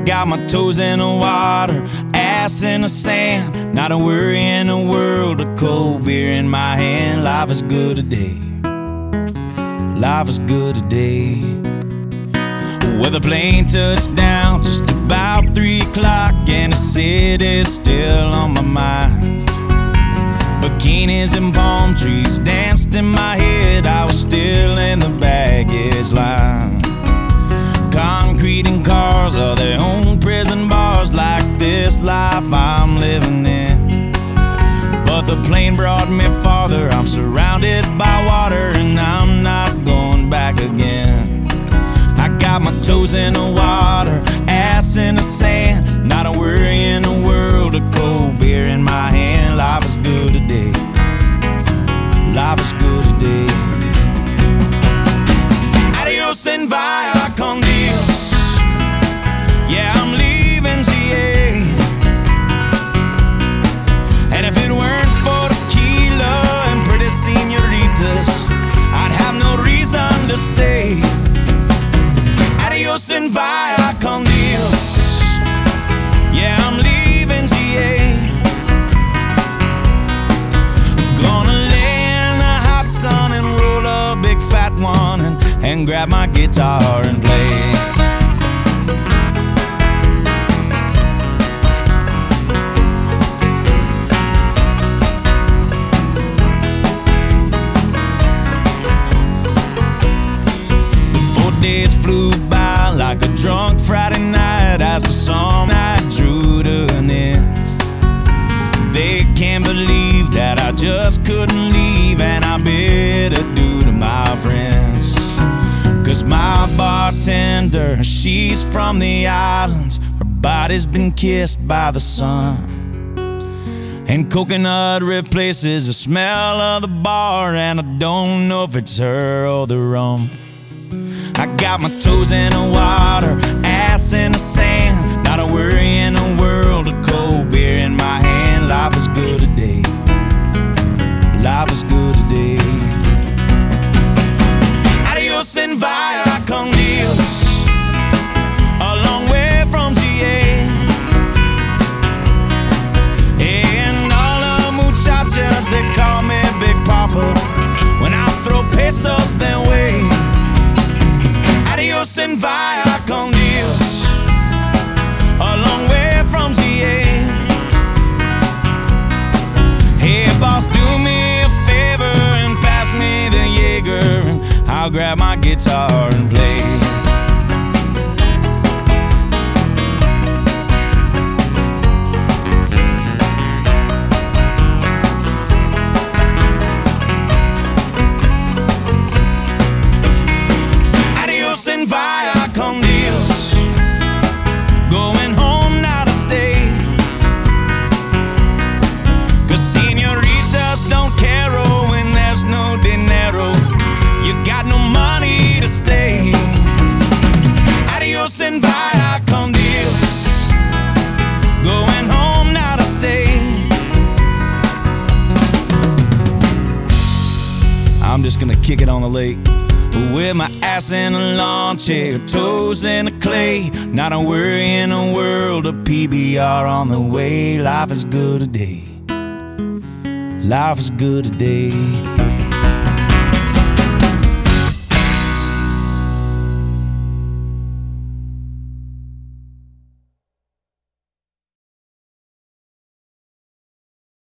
got my toes in the water, ass in the sand, not a worry in the world, a cold beer in my hand. Life is good today, life is good today. Well, the plane touched down just about 3 o'clock, and the city's still on my mind. Bikinis and palm trees danced in my head, I was still in the baggage line. Concrete and cars are their own prison bars, like this life I'm living in. But the plane brought me farther, I'm surrounded by water, and I'm not going back again. I got my toes in the water, ass in the sand, not a worry in the world, a cold beer in my hand. Life is good today, life is good today. Adios and via con Dios, yeah, I'm leaving GA. And if it weren't for tequila and pretty senoritas, I'd have no reason to stay. Adios and via con Dios, yeah, I'm leaving GA. Gonna lay in the hot sun and roll a big fat one and grab my guitar and play. The 4 days flew by like a drunk Friday night as the song I drew to an end. They can't believe that I just couldn't leave, and I bid adieu to my friends. Cause my bartender, she's from the islands, her body's been kissed by the sun, and coconut replaces the smell of the bar, and I don't know if it's her or the rum. I got my toes in the water, ass in the sand, not a worry in the world, a cold beer in my hand. Life is good today, life is good today. Adios and via con Dios, a long way from GA. And all the muchachas, they call me Big Papa when I throw pesos their way. Adios and via con Dios, a long way from GA. Hey boss, do me a favor and pass me the Jaeger, and I'll grab my guitar and play. Adios and via con Dios, going home now to stay. Cause senoritas don't care when there's no dinero, you got no money to stay. Adios and via con Dios, going home now to stay. I'm just gonna kick it on the lake with my ass in a lawn chair, toes in the clay, not a worry in the world, a PBR on the way. Life is good today, life is good today.